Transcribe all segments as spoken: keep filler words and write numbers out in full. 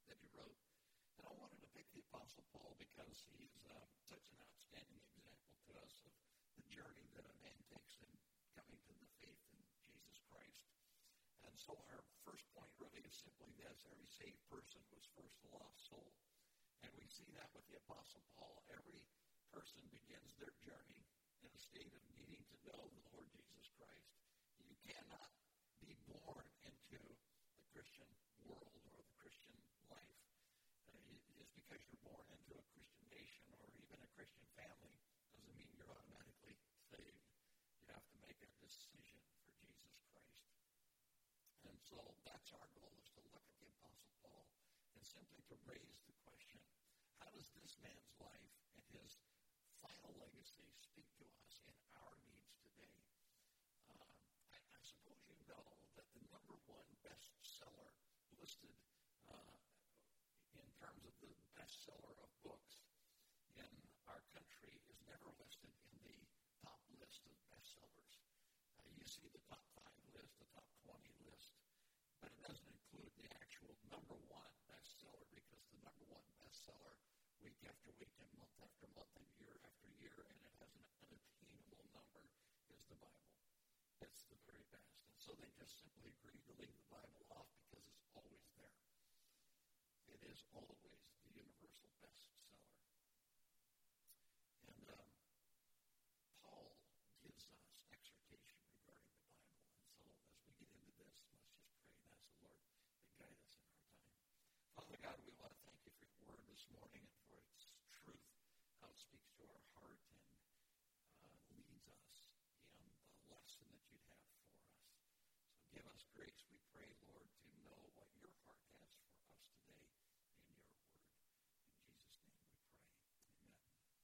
that he wrote. And I wanted to pick the Apostle Paul because he is um, such an outstanding example to us of the journey that a man takes in coming to the faith in Jesus Christ. And so our first point really is simply this: every saved person was first a lost soul. And we see that with the Apostle Paul. Every person begins their journey in a state of needing to know the Lord Jesus Christ. You cannot be born into the Christian world or the Christian life. Uh, just because you're born into a Christian nation or even a Christian family doesn't mean you're automatically saved. You have to make a decision for Jesus Christ. And so that's our goal, is to look at the Apostle Paul and simply to raise the question, how does this man's life and his final legacy speak to us in our needs today? Um, I, I suppose you know that the number one bestseller listed uh, in terms of the bestseller of books in our country is never listed in the top list of bestsellers. Uh, you see the top five list, the top twenty list, but it doesn't include the actual number one bestseller, because the number one bestseller week after week and month after month and year after year, and it has an unattainable number, is the Bible. It's the very best. And so they just simply agreed to leave the Bible off because it's always there. It is always the universal bestseller. And um, Paul gives us exhortation regarding the Bible. And so as we get into this, let's just pray and ask the Lord to guide us in our time. Father God, we want to thank you for your word this morning and for its truth, how it speaks to our heart and uh, leads us in the lesson that you'd have for us. So give us grace, we pray, Lord, to know what your heart has for us today in your word. In Jesus' name we pray. Amen.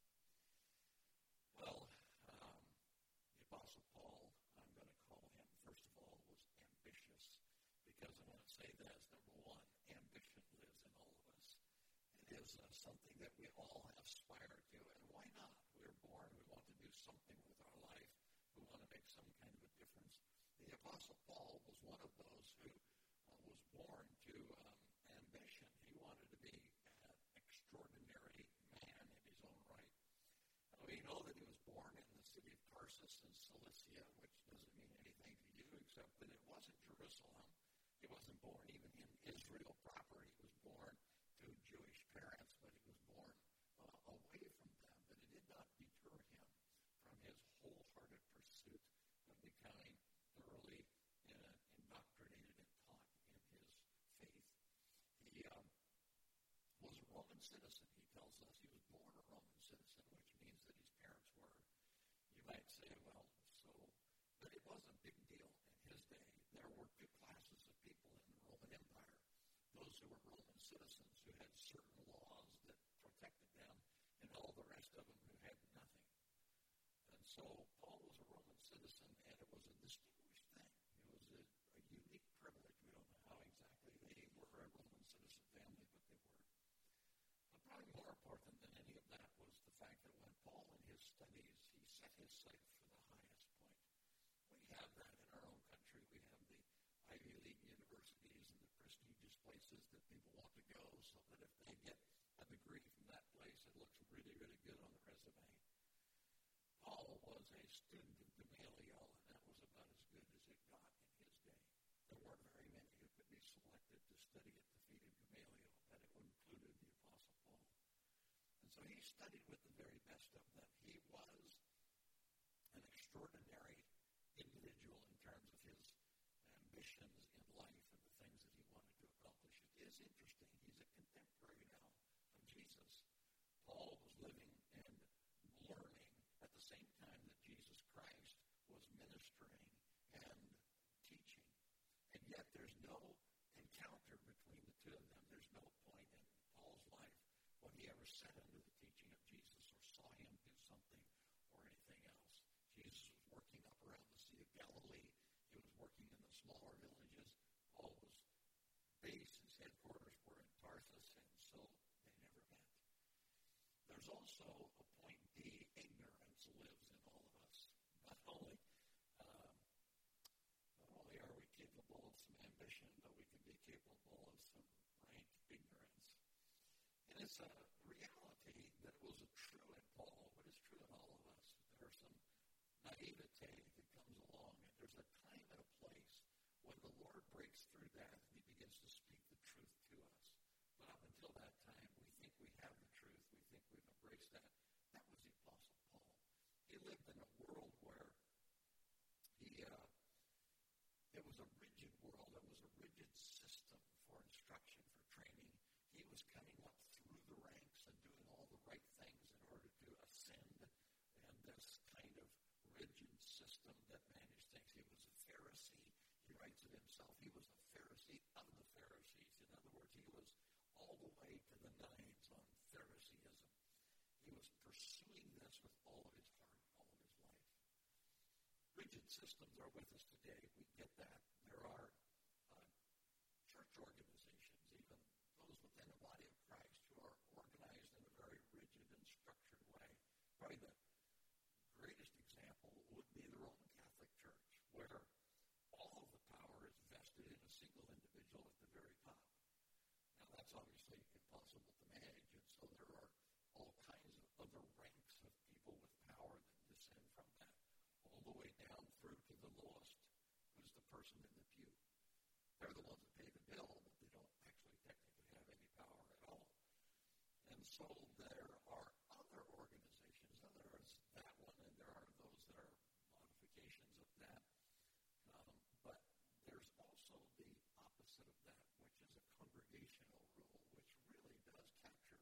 Well, um, the Apostle Paul, I'm going to call him, first of all, was ambitious, because I want to say this. Number one, ambition lives in all of us. It is uh, something that we all aspire to, and why not? We're born, we want to do something with our life. We want to make some kind of a difference. The Apostle Paul was one of those who uh, was born to um, ambition. He wanted to be an extraordinary man in his own right. Uh, we know that he was born in the city of Tarsus in Cilicia, which doesn't mean anything to you except that it wasn't Jerusalem. He wasn't born even in Israel proper. He was born to Jewish parents, but he was born uh, away from them. But it did not deter him from his wholehearted pursuit of becoming thoroughly uh, indoctrinated and taught in his faith. He um, was a Roman citizen, he tells us. He was born a Roman citizen, which means that his parents were. You might say, well, so, but it was a big deal in his day. There were two classes of people in the Roman Empire. Those who were Roman citizens who had certain laws that protected them, and all the rest of them who had nothing. And so Paul was a Roman citizen, and it was a distinguished thing. It was a, a unique privilege. We don't know how exactly they were a Roman citizen family, but they were. But probably more important than any of that was the fact that when Paul in his studies, he set his sight for the highest point. We have that in our own country. We have the Ivy League universities and the prestigious places that people want to go, so that if they get a degree from that place, it looks really, really good on the resume. Paul was a student of Gamaliel, and that was about as good as it got in his day. There weren't very many who could be selected to study at the feet of Gamaliel, but it included the Apostle Paul. And so he studied with the very best of them. He was an extraordinary individual in terms of his ambitions in life and the things that he wanted to accomplish. It is interesting. He's a contemporary now of Jesus. Paul was living and learning at the same time that Jesus Christ was ministering and teaching. And yet there's no encounter between the two of them. There's no point in Paul's life when he ever sat under the teaching of Jesus or saw him do something or anything else. Jesus was working up around the Sea of Galilee. He was working in the smaller villages. Paul was based, his headquarters were in Tarsus, and so they never met. There's also a point D, ignorance lives in all of us. Not only, um, not only are we capable of some ambition, but we can be capable of some rank ignorance. it's a reality that was true in Paul, but it's true in all of us. There's some naivete that comes along, and there's a time and a place when the Lord breaks through that and he begins to speak the truth to us. But up until that time, we think we have the truth. We think we've embraced that. That was the Apostle Paul. He lived in a world where he, uh, it was a rigid world. It was a rigid system for instruction, for training. He was coming up through the ranks and doing all the right things in order to ascend. And this kind of rigid system that managed things. He was a Pharisee. He writes it himself. He was a Pharisee of the Pharisees. In other words, he was all the way to the nines on Phariseeism. He was pursuing this with all of his heart, all of his life. Rigid systems are with us today. We get that. There are uh, church organizations, even those within the body of Christ, who are organized in a very rigid and structured way. Probably the greatest example would be the Roman Catholic Church, where all of the power is vested in a single individual at the very top. Now, that's obviously impossible to manage, and so there are all kinds of other ranks of people with power that descend from that, all the way down through to the lowest, who's the person in the pew. They're the ones that pay the bill, but they don't actually technically have any power at all. And so there are other organizations, there's that one, and there are those that are modifications of that. Um, but there's also the opposite of that, which is a congregational rule, which really does capture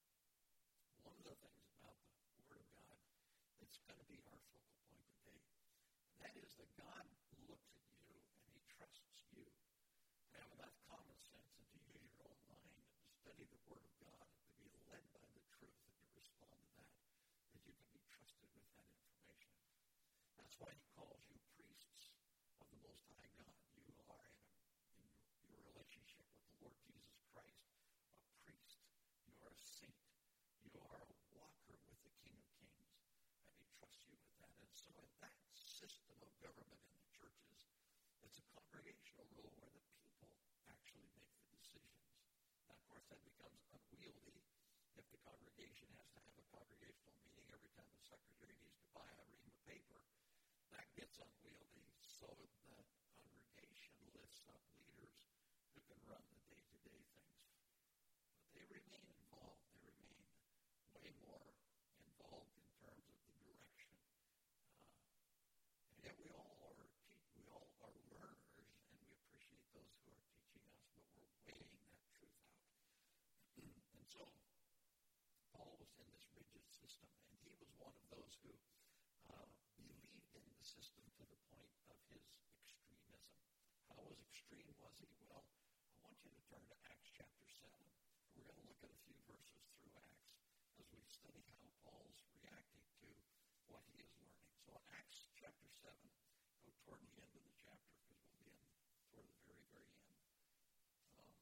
one of the things about the Word of God that's going to be our focal point today. And that is that God looks at you and he trusts you to have enough common sense and to use your own mind and to study the Word of God and to be led by the truth and to respond to that, that you can be trusted with that information. That's why he calls you priests of the Most High God. You are in, a, in your, your relationship with the Lord Jesus Christ, a priest. You are a saint. You are a walker with the King of Kings, and he trusts you with that. And so in that system of government in the churches, it's a congregational rule where the people actually make the decisions. Now, of course, that becomes unwieldy if the congregation has to have a congregational meeting every time the secretary needs to buy a ream of paper. That gets unwieldy, so the congregation lifts up leaders who can run the day-to-day things. But they remain involved. They remain way more involved in terms of the direction. Uh, and yet we all are te- we all are learners, and we appreciate those who are teaching us, but we're weighing that truth out. And so Paul was in this rigid system, and he was one of those who uh, believed in the system to the point of his extremism. How was extreme was he? Well, I want you to turn to Acts chapter seven. We're going to look at a few verses through Acts as we study how Paul's reacting to what he is learning. So in Acts chapter seven, go toward the end of the chapter because we'll be in toward the very, very end. Um,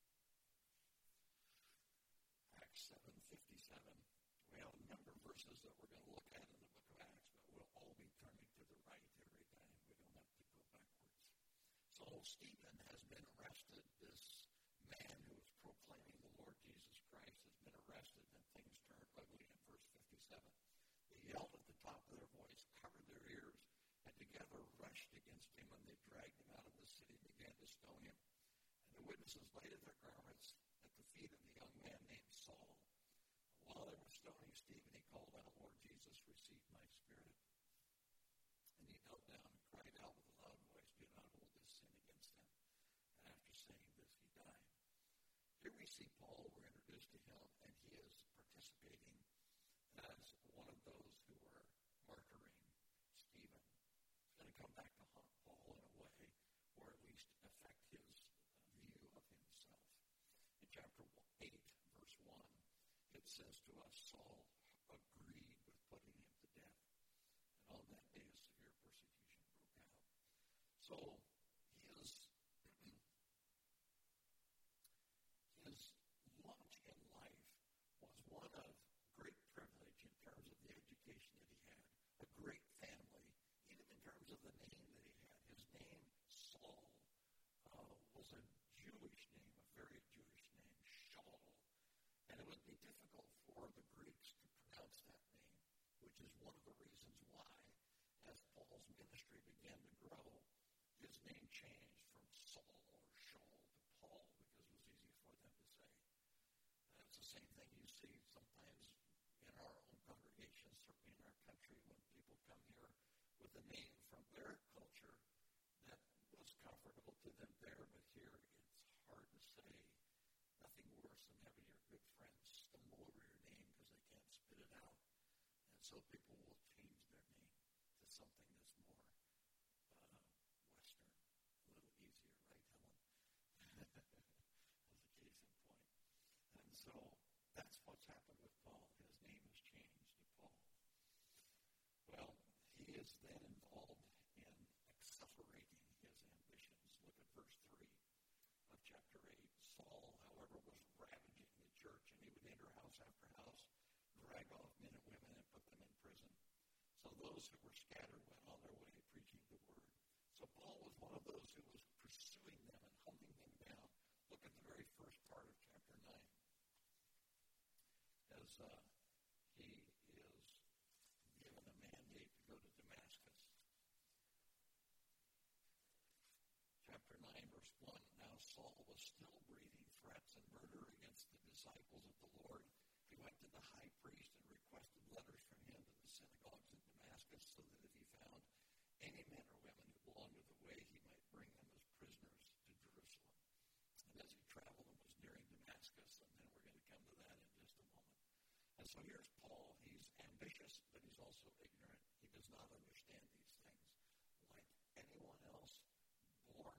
Acts seven fifty-seven. We have a number of verses that we're going to look at in the book of Acts, but we'll all be turning to the right every time. We don't have to go backwards. So Stephen has been arrested. This man who was proclaiming the Lord Jesus Christ has been arrested, and things turned ugly in verse fifty-seven. They yelled at the top of their voice, covered their ears, and together rushed against him, and they dragged him out of the city and began to stone him. And the witnesses laid their garments at the feet of the young man named Saul. While they were stoning Stephen, he called out, Lord Jesus, receive my spirit. And he knelt down and cried out with a loud voice, do not hold this sin against them. And after saying this, he died. Here we see Paul, we're introduced to him, and he is participating as one of those who were martyring Stephen. It's going to come back to haunt Paul in a way, or at least affect his view of himself. In chapter eight, verse one, it says to us, Saul agreed with putting him to death. And on that day, a severe persecution broke out. So his, his launch in life was one of great privilege in terms of the education that he had, a great family, even in terms of the name that he had. His name, Saul, uh, was a Jewish name, a very Jewish name, Shaul. And it would be difficult which is one of the reasons why, as Paul's ministry began to grow, his name changed from Saul or Shaul to Paul because it was easy for them to say. And it's the same thing you see sometimes in our own congregations, certainly in our country, when people come here with a name from their culture that was comfortable to them there, but here it's hard to say. Nothing worse than having your good friends stumble over your name because they can't spit it out. And so people will change their name to something that's more uh, Western, a little easier, right, Helen? As a case in point. And so that's what's happened with Paul. His name has changed to Paul. Well, he is then involved in accelerating his ambitions. Look at verse three of chapter eight. Saul, however, was ravaging the church, and he would enter house after house, drag off men and women, and put them in prison. So those who were scattered went on their way, preaching the word. So Paul was one of those who was pursuing them and hunting them down. Look at the very first part of chapter nine. As uh, he is given a mandate to go to Damascus. Chapter nine, verse one, now Saul was still breathing threats and murder against the disciples of the Lord. He went to the high priest and requested letters from him to the synagogues in Damascus, so that if he found any men or women who belonged to the way, he might bring them as prisoners to Jerusalem. And as he traveled and was nearing Damascus, and then we're going to come to that in just a moment. And so here's Paul. He's ambitious, but he's also ignorant. He does not understand these things. Like anyone else born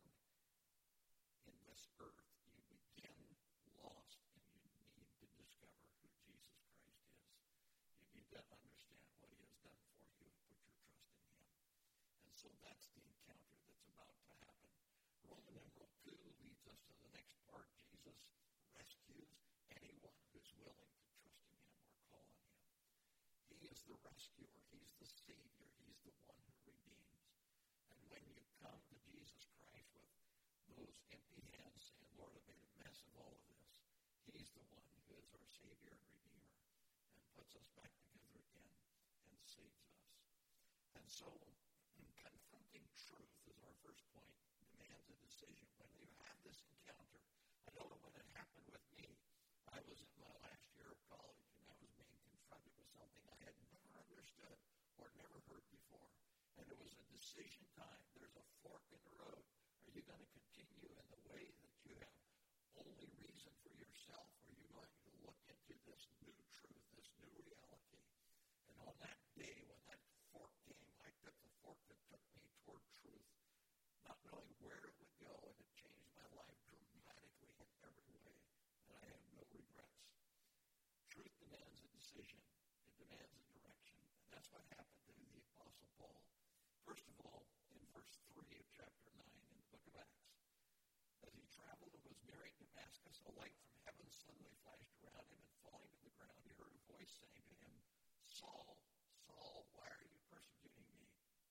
in this earth, you begin lost, and you need to discover who Jesus Christ is. You need to understand what he has done for you and put your trust in him. And so that's the encounter that's about to happen. Roman numeral two leads us to the next part. Jesus rescues anyone who's willing to trust in him or call on him. He is the rescuer. He's the Savior. He's the one who redeems. And when you come to Jesus Christ with those empty hands saying, Lord, I've made a mess of all of this, he's the one who is our Savior and Redeemer and puts us back together again and saves us. And so confronting truth is our first point, demands a decision. When you have this encounter, I know that when it happened with me, I was in my last year of college, and I was being confronted with something I had never understood or never heard before. And it was a decision time. There's a fork in the road. Are you going to continue in the way that you have only reason for yourself, or are you going to look into this new truth, this new reality? And on that day, when that fork came, I took the fork that took me toward truth, not knowing where it would go, and it changed my life dramatically in every way, and I have no regrets. Truth demands a decision. It demands a direction, and that's what happened to the Apostle Paul. First of all, in verse three of chapter nine in the book of Acts, as he traveled and was nearing Damascus, a light from heaven suddenly flashed around him, and falling to the ground, he heard a voice saying to him, Saul, Saul, why are you persecuting me?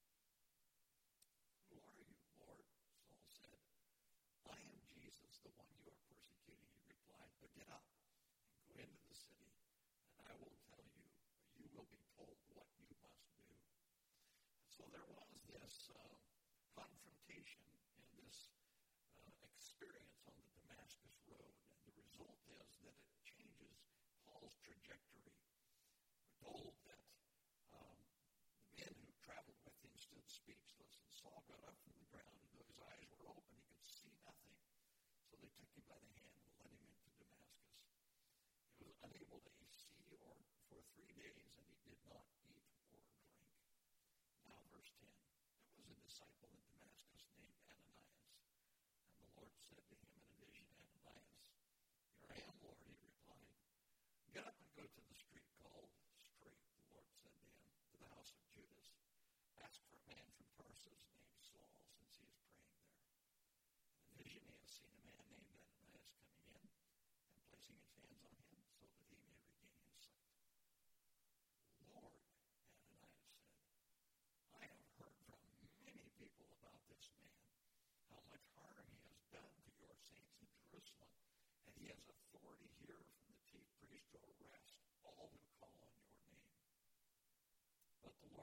Who are you, Lord? Saul said. I am Jesus, the one you are persecuting, he replied. But get up and go into the city, and I will tell you, or you will be told what you must do. So there was this uh, confrontation and this uh, experience on the Damascus road, and the result is that it changes Paul's trajectory. We're told that um, the men who traveled with him stood speechless, and Saul got up from the ground, and though his eyes were open, he could see nothing. So they took him by the hand and led him into Damascus. He was unable to see or for three days, and he did not eat or drink. Now, verse ten, there was a disciple in Damascus named Ananias, and the Lord said to him in a vision, Ananias, here I am, Lord, he replied. Get up and go to the street called Straight, the Lord said to him, to the house of Judas. Ask for a man from Tarsus named Saul, since he is praying there. In a vision he has seen a man named Ananias coming in and placing his hands on him so that he may regain his sight. Lord, Ananias said, I have heard from many people about this man, how much harm he has done to your saints in Jerusalem, and he has authority here from the chief priest to arrest all who call on your name.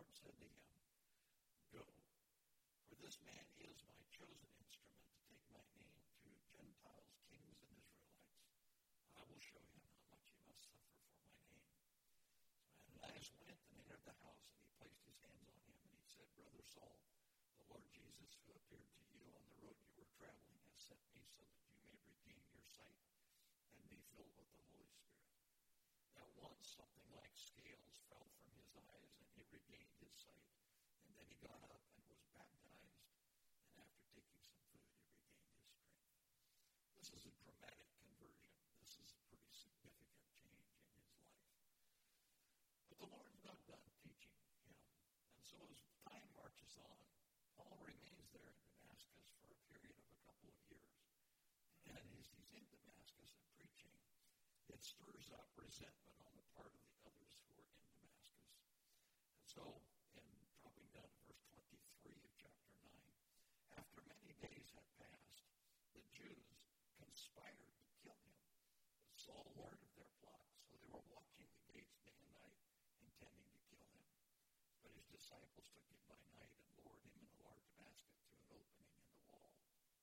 Lord said to him, "Go, for this man is my chosen instrument to take my name to Gentiles, kings, and Israelites. I will show him how much he must suffer for my name." So Ananias went and entered the house, and he placed his hands on him, and he said, "Brother Saul, the Lord Jesus, who appeared to you on the road you were traveling, has sent me so that you may regain your sight and be filled with the Holy Spirit." At once something like scales fell from his eyes, and he regained his sight. And then he got up and was baptized, and after taking some food, he regained his strength. This is a dramatic conversion. This is a pretty significant change in his life. But the Lord's not done teaching him. And so as time marches on, Paul remains there in Damascus for a period of a couple of years. And as he's in Damascus and preaching, it stirs up resentment on the part of the others who are in Damascus. And so, in dropping down to verse twenty-three of chapter nine, after many days had passed, the Jews conspired to kill him. But Saul learned of their plot, so they were watching the gates day and night, intending to kill him. But his disciples took him by night and lowered him in a large basket through an opening in the wall.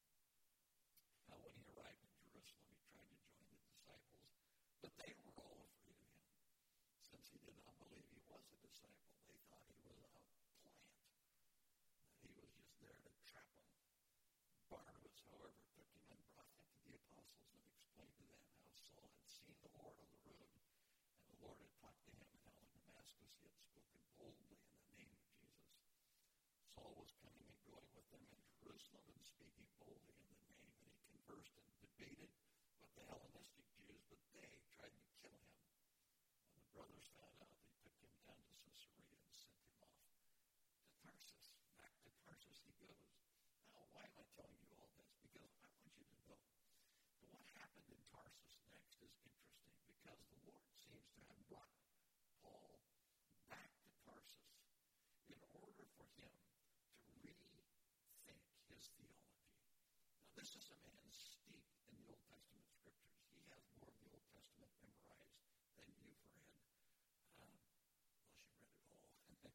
Now, when he arrived in Jerusalem, he tried to join the disciples, but they were all afraid of him. Since he did not believe he was a disciple, they thought he was a plant, that he was just there to trap them. Barnabas, however, took him and brought him to the apostles and explained to them how Saul had seen the Lord on the road, and the Lord had talked to him, and how in Damascus he had spoken boldly in the name of Jesus. Saul was coming and going with them in Jerusalem and speaking boldly in the name, and he conversed and debated with the Hellenistic Jews, but they tried to kill him. When the brothers found out, they took him down to Caesarea and sent him off to Tarsus. Back to Tarsus he goes. Now, why am I telling you all this? Because I want you to know that what happened in Tarsus next is interesting, because the Lord seems to have brought Paul back to Tarsus in order for him to rethink his theology. Now, this is a man steeped in the Old Testament scriptures. He has more of the Old Testament memorized than you've read, um, unless you read it all.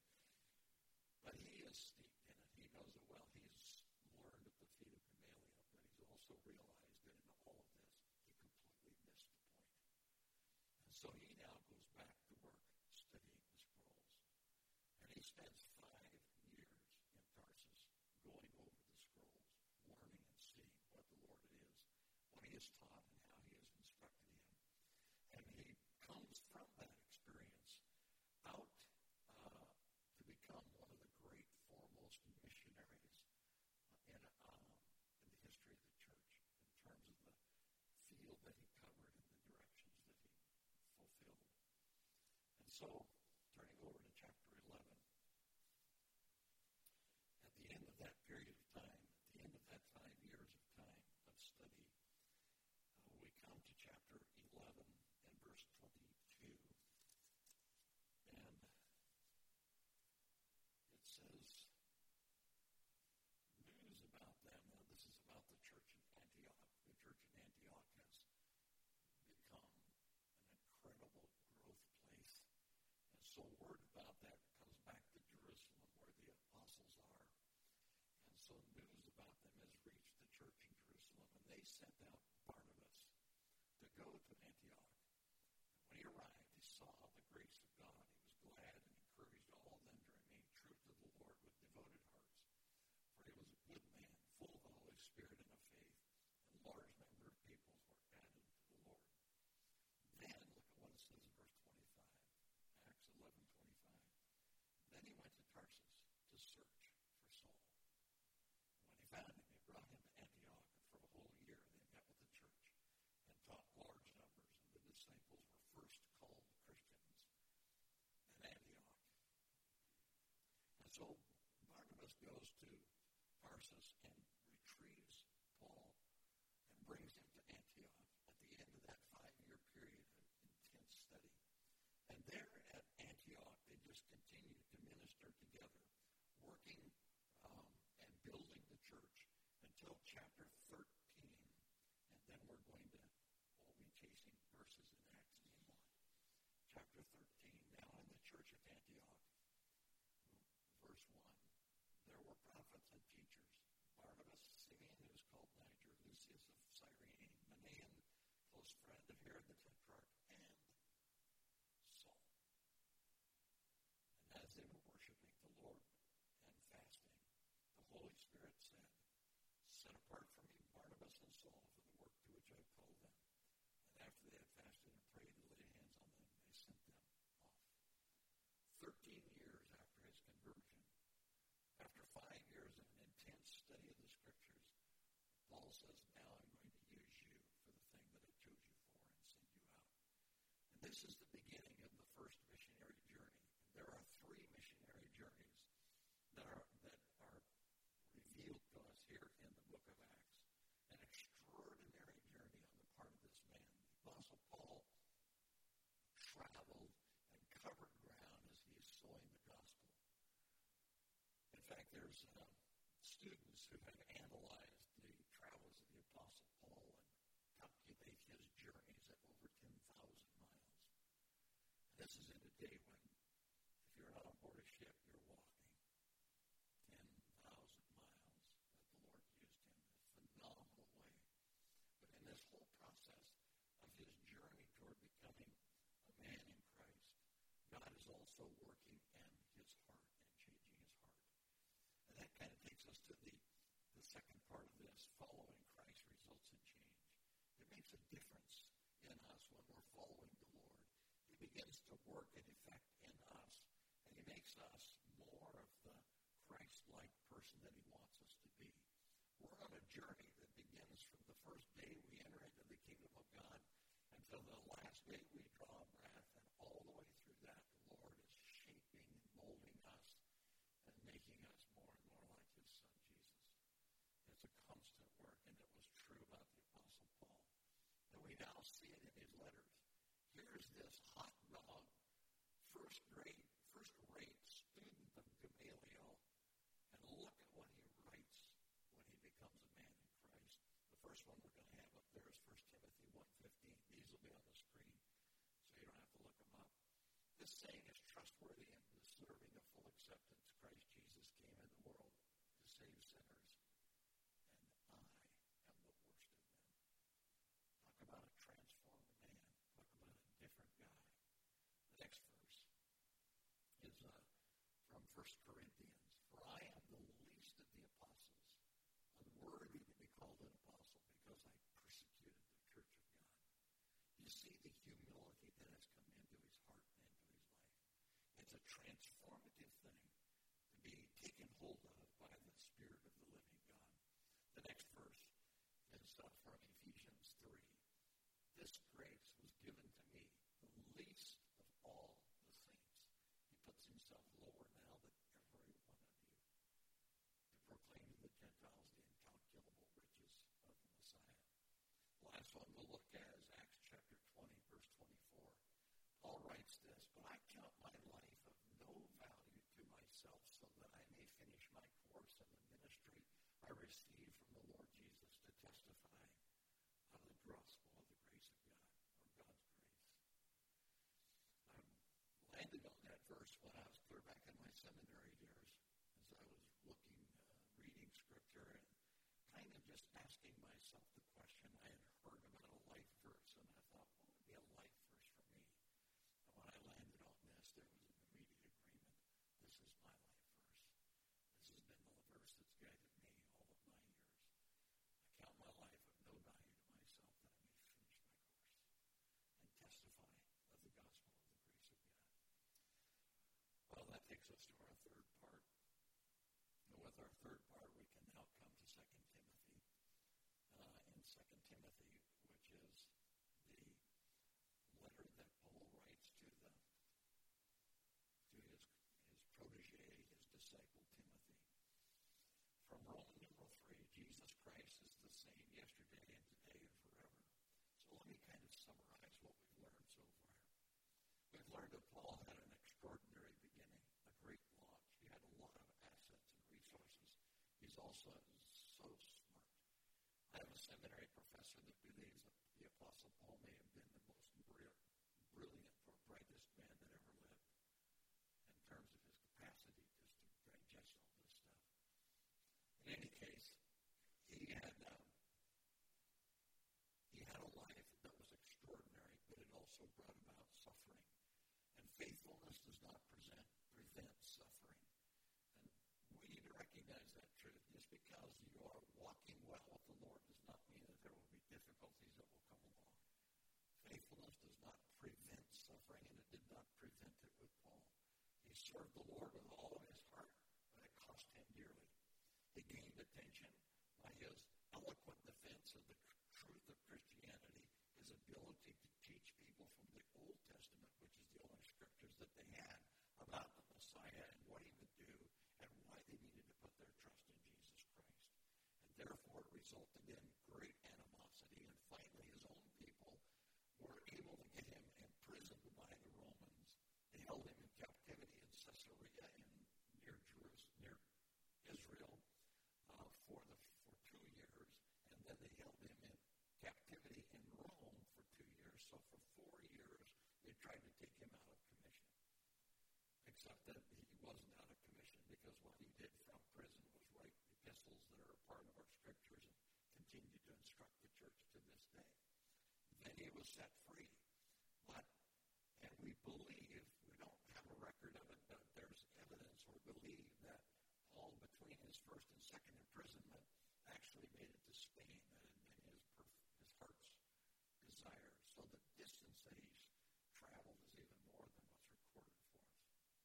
But he is steeped in it. He knows it well. He's learned at the feet of Gamaliel, but he's also realized that in all of this, he completely missed the point. And so he now goes back to work studying the scrolls. And he spends five years in Tarsus going over the scrolls, learning and seeing what the Lord is, what he has taught, and how he has instructed him. And he comes from that experience out uh, to become one of the great foremost missionaries in, um, in the history of the church, in terms of the field that he covered and the directions that he fulfilled. And so, turning over to chapter eleven, at the end of that period of time, at the end of that five years of time of study, uh, we come to chapter eleven and verse twenty-two. And it says, news about them. Now, this is about the church in Antioch. The church in Antioch has become an incredible growth place. And so word about that comes back to Jerusalem, where the apostles are. And so news about them has reached the church in Jerusalem, and they sent out Barnabas to go to Antioch. And when he arrived, he saw the grace of God. He was glad and encouraged all of them to remain true to the Lord with devoted hearts. For he was a good man, full of the Holy Spirit and of faith, and a large number of peoples were added to the Lord. Then, look at what it says in verse twenty-five, Acts eleven twenty-five. Then he went to Tarsus to search for Saul. When he found him, he brought him to Antioch, and for a whole year they met with the church and taught large numbers, and the disciples were first called Christians in Antioch. And so Barnabas goes to Tarsus and retrieves Paul and brings him to Antioch at the end of that five-year period of intense study. And there at Antioch, they just continued to minister together, working um, and building the church until chapter thirteen. And then we're going to all be chasing verses in Acts anymore. Chapter thirteen. Now in the church of Antioch, prophets and teachers. Barnabas, Simeon, who was called Niger, Lucius of Cyrene, Manaen, close friend of Herod the Tetrarch, and Saul. And as they were worshiping the Lord and fasting, the Holy Spirit said, "Set apart for me Barnabas and Saul for the work to which I have called them." And after they had fasted and prayed and laid hands on them, they sent them off. Thirteen years after his conversion, after five years of an intense study of the Scriptures, Paul says, "Now I'm going to use you for the thing that I chose you for and send you out." And this is the beginning of the first missionary journey. There are three missionary journeys that are that are revealed to us here in the book of Acts. An extraordinary journey on the part of this man. The Apostle Paul traveled and covered ground as he is sowing the gospel. In fact, there's uh, students who have analyzed the travels of the Apostle Paul and calculate his journeys at over ten thousand miles. And this is in a day when, if you're not on board a ship, you're walking ten thousand miles that the Lord used him in a phenomenal way. But in this whole process of his journey toward becoming a man in Christ, God is also working in his heart and changing his heart. And that kind of takes us to the, the second part of this. Following Christ results in change. It makes a difference in us when we're following the Lord. He begins to work an effect in us, and he makes us more of the Christ-like person that he wants us to be. We're on a journey that begins from the first day we enter into the kingdom of God until the last day we draw a breath, and all the way through that, the Lord is shaping and molding us and making us more and more like his Son, Jesus. It's a constant work, and it was true about the Apostle Paul. And we now see it in his letters. Here's this hot dog, first grade, first rate student of Gamaliel, and look at what he writes when he becomes a man in Christ. The first one we're going to have up there is First Timothy one fifteen. These will be on the screen, so you don't have to look them up. This saying is trustworthy and deserving of full acceptance. Christ Jesus came in the world to save sinners, and I am the worst of them. Talk about a transformed man. Talk about a different guy. The next verse is uh, from First Corinthians. "For I am the least of the apostles, unworthy to be called an apostle, because I persecuted the church of God." You see the humility that has come into his heart and into his life. It's a transformative thing to be taken hold of by the Spirit of the living God. The next verse is uh, from Ephesians three. "This grace was given to me, the least of all the saints." He puts himself lower now than every one of you, to proclaim to the Gentiles the incalculable riches of the Messiah. The last one we'll look at is Acts chapter twenty, verse twenty-four. Paul writes this, "But I count my life of no value to myself, so that I may finish my course in the ministry I received from the Lord Jesus, to testify of the gospel of the grace of God," or God's grace. I landed on that verse when I was clear back in my seminary years, as I was looking, uh, reading Scripture, and kind of just asking myself the question. I had heard about a life verse, and I thought, what would be a life verse for me? And when I landed on this, there was an immediate agreement. This is my life verse. This has been the verse that's guided me all of my years. I count my life of no value to myself, that I may finish my course and testify of the gospel of the grace of God. Well, that takes us to our third part. And with our third part, we can now come to Second Timothy. Uh, in Second Timothy, which is the letter that Paul writes to the to his his protege, his disciple Timothy. From Roman numeral three, Jesus Christ is the same yesterday and today and forever. So let me kind of summarize what we've learned so far. We've learned that Paul had an extraordinary beginning, a great launch. He had a lot of assets and resources. He's also so smart. I have a seminary professor that believes that the Apostle Paul may have been the most brilliant, brilliant or brightest man that ever lived in terms of his capacity just to digest all this stuff. because you are walking well with the Lord does not mean that there will be difficulties that will come along. Faithfulness does not prevent suffering, and it did not prevent it with Paul. He served the Lord with all of his heart, but it cost him dearly. He gained attention by his eloquent defense of the truth of Christianity, his ability to teach people from the Old Testament, which is the only scriptures that they had, about the Messiah and what he would do and why they needed to put their trust in Jesus Christ. And therefore, it resulted in great animosity, and finally his own people were able to get him imprisoned by the Romans. They held him in captivity in Caesarea in near Jerusalem, near Israel, uh, for the for two years, and then they held him in captivity in Rome for two years. So for four years, they tried to take him out of commission. Except that he wasn't out of commission, because what he did from prison was write epistles that are a part of our scriptures and continue to instruct the church to this day. Then he was set free. But, and we believe, we don't have a record of it, but there's evidence or believe that Paul, between his first and second imprisonment, actually made it to Spain. That had been his, his heart's desire. So the distance that he's traveled is even more than what's recorded for us.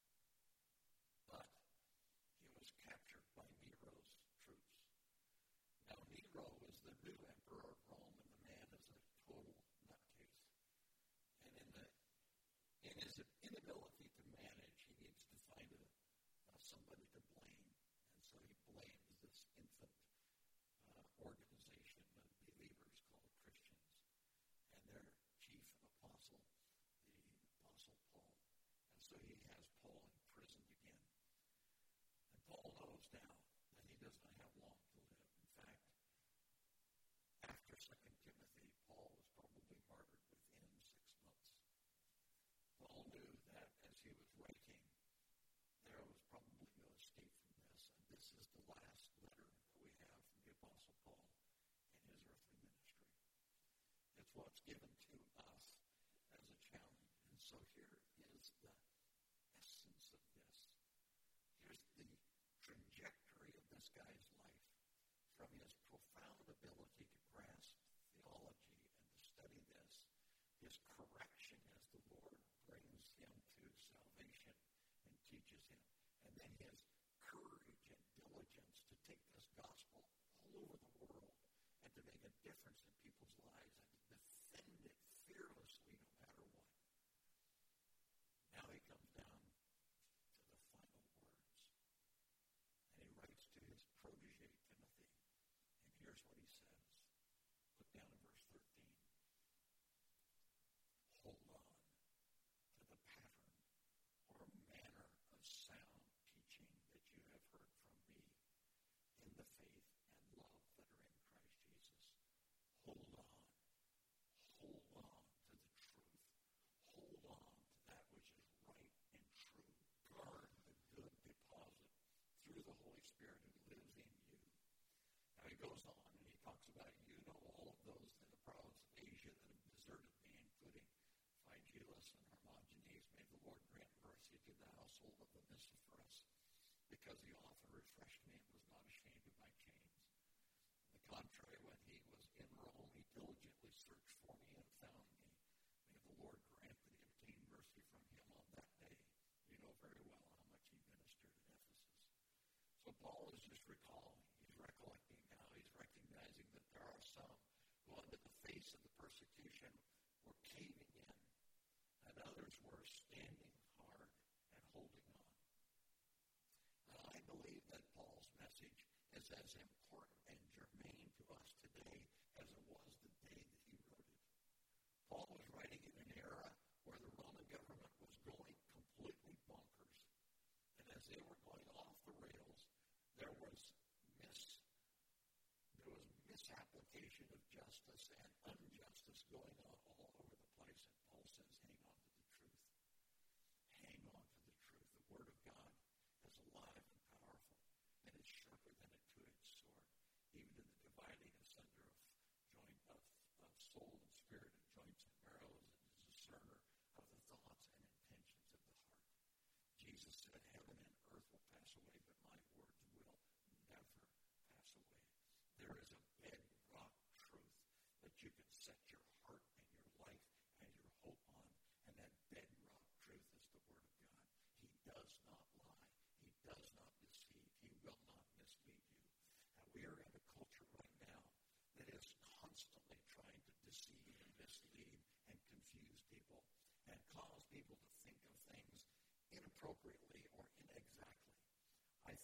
But he was captured by Nero's troops. Now, Nero is the new emperor of Rome, and the man is a total nutcase. And in the in his inability to manage, he needs to find a, uh, somebody to blame. And so he blames this infant uh, organization of believers called Christians and their chief apostle, the Apostle Paul. And so he has Paul imprisoned again. And Paul knows now that he does not have long to live. In fact, after Second Timothy, Paul was probably martyred within six months. Paul knew that as he was writing, there was probably no escape from this. And this is the last letter that we have from the Apostle Paul in his earthly ministry. It's what's given to us as a challenge. And so here is the essence of this. Here's the trajectory of this guy's life, from his profound ability to grasp theology and to study this, his correction as the Lord brings him to salvation and teaches him, and then his courage and diligence to take this gospel all over the world and to make a difference in people's lives and to defend it fearlessly no matter what. Now he comes down to the final words. And he writes to his protege, Timothy. And here's what he says. Look down in verse thirteen. Hold on to the pattern or manner of sound teaching that you have heard from me in the faith and love that are in Christ Jesus. Hold on. Hold on to the truth. Hold on to that which is right and true. Guard the good deposit through the Holy Spirit who lives in you. Now he goes on and he talks about, you know, all of those in the province of Asia that have deserted me, including Phygelus and Hermogenes. May the Lord grant mercy to the household of Onesiphorus, because the author refreshed me and was not ashamed of my chains. On the contrary, when he was in Rome, he diligently searched for me and found me. May the Lord grant that he obtained mercy from him on that day. You know very well how much he ministered at Ephesus. So Paul is just recalling. He's recollecting now. He's recognizing that there are some who, under the face of the persecution, were caving in, and others were standing hard and holding on. And I believe that Paul's message is as important and germane to us today as it was the day that he wrote it. Paul was writing in an era where the Roman government was going completely bonkers. And as they were going off the rails, there was mis there was misapplication of justice and injustice going on all over the place. And Paul says, hang on to the truth. Hang on to the truth. The Word of God is alive and powerful, and it's sharper than a two-edged sword, even to the dividing asunder of joint of, of soul and spirit and joints and marrows, and is a discerner of the thoughts and intentions of the heart. Jesus said, heaven and earth will pass away, but my words will never pass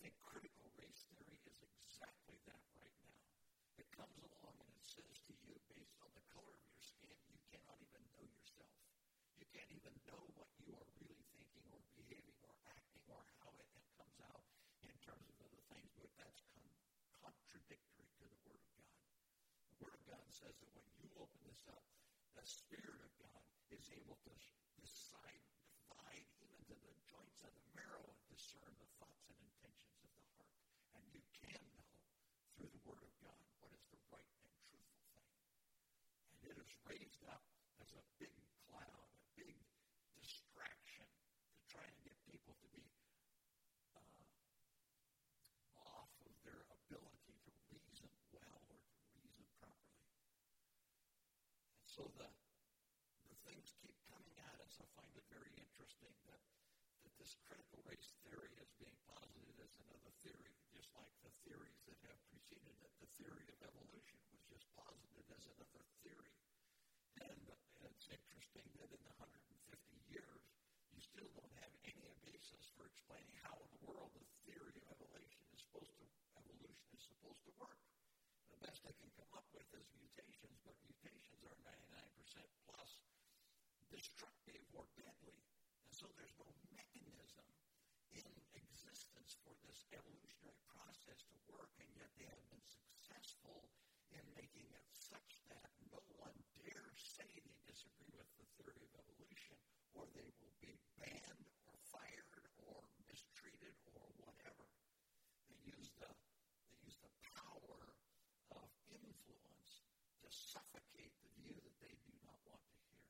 think critical race theory is exactly that right now. It comes along and it says to you, based on the color of your skin, you cannot even know yourself. You can't even know what you are really thinking or behaving or acting or how it, it comes out in terms of other things, but that's con- contradictory to the Word of God. The Word of God says that when you open this up, the Spirit of God is able to decide, divide even to the joints of the marrow and discern the thoughts and intentions of the heart. And you can know through the Word of God what is the right and truthful thing. And it is raised up as a big cloud, a big distraction to try and get people to be uh, off of their ability to reason well or to reason properly. And so the, the things keep coming at us. I find it very interesting that, that this critical race theory is being posited as another theory, just like the theories that have preceded it. The theory of evolution was just posited as another theory. And it's interesting that in the one hundred fifty years, you still don't have any basis for explaining how in the world the theory of evolution is supposed to evolution is supposed to work. The best I can come up with is mutations, but mutations are ninety-nine percent plus destructive or deadly. And so there's no mechanism in existence for this evolutionary process to work, and yet they have been successful in making it such that no one dare say they disagree with the theory of evolution, or they will be banned or fired or mistreated or whatever. They use the they use the power of influence to suffocate the view that they do not want to hear.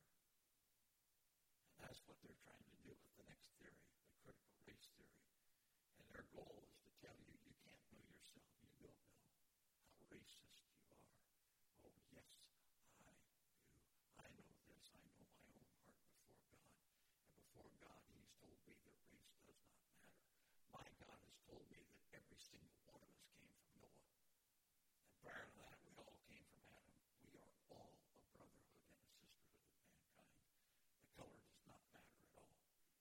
And that's what they're trying to do with the next theory, the critical race theory. And their goal is to tell you you can't know yourself. You don't know how racist you are. Oh, yes, I do. I know this. I know my own heart before God. And before God, He's told me that race does not matter. My God has told me that every single one of us came from Noah. And prior to that, we all came from Adam. We are all a brotherhood and a sisterhood of mankind. The color does not matter at all.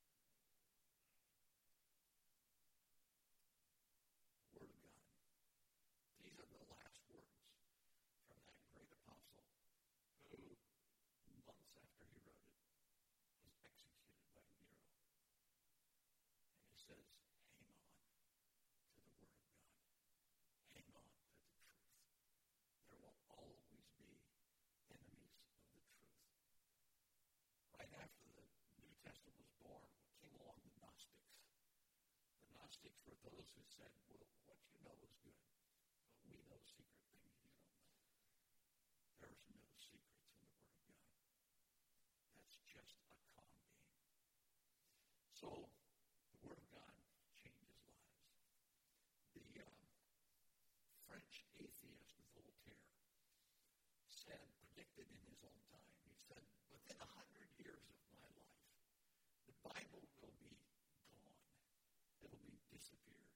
The Word of God. These are the last words from that great apostle who, months after he wrote it, was executed by Nero. And he says, hang on to the Word of God. Hang on to the truth. There will always be enemies of the truth. Right after the New Testament was born, came along the Gnostics. The Gnostics were those who said, well, what you know is good, but we know secret things you don't know. There's no secrets in the Word of God. That's just a con game. So, the Word of God changes lives. The uh, French atheist Voltaire said, predicted in his own time, he said, within a hundred years of my life, the Bible will be gone. It'll be disappeared.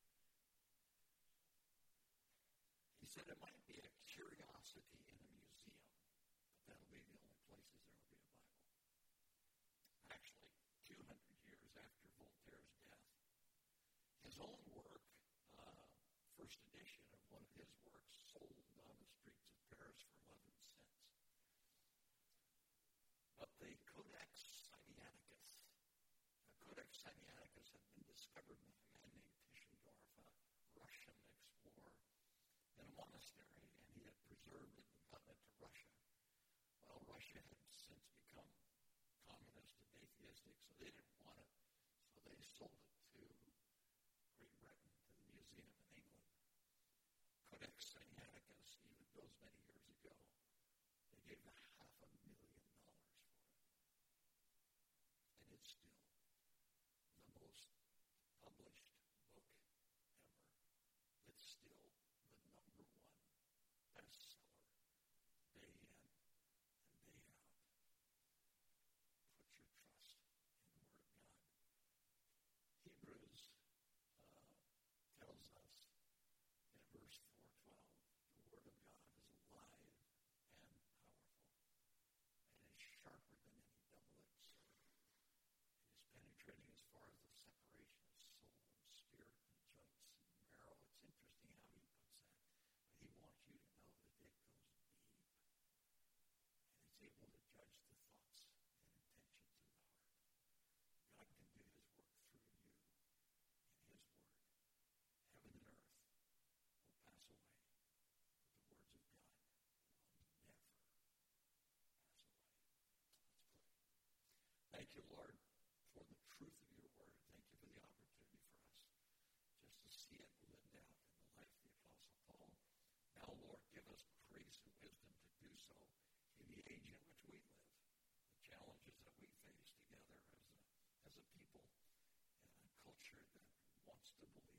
He said it might be a curiosity in a museum, but that'll be the only places there will be a Bible. Actually, two hundred years after Voltaire's death, his own work, uh, first edition of one of his works, sold on the streets of Paris for eleven cents. But the Codex Sinaiticus, the Codex Sinaiticus had been discovered by a man named Tischendorf, a Russian explorer, in a monastery, and he had preserved it and gotten it to Russia. Well, Russia had since become communist and atheistic, so they didn't want it. So they sold it to Great Britain, to the museum in England. Codex Sinaiticus, even those many years ago, they gave a half a million dollars for it. And it's still the most published book ever. It's still the number one bestseller day in and day out. Put your trust in the Word thank you, Lord, for the truth of your word. Thank you for the opportunity for us just to see it lived out in the life of the Apostle Paul. Now, Lord, give us grace and wisdom to do so in the age in which we live, the challenges that we face together as a, as a people and a culture that wants to believe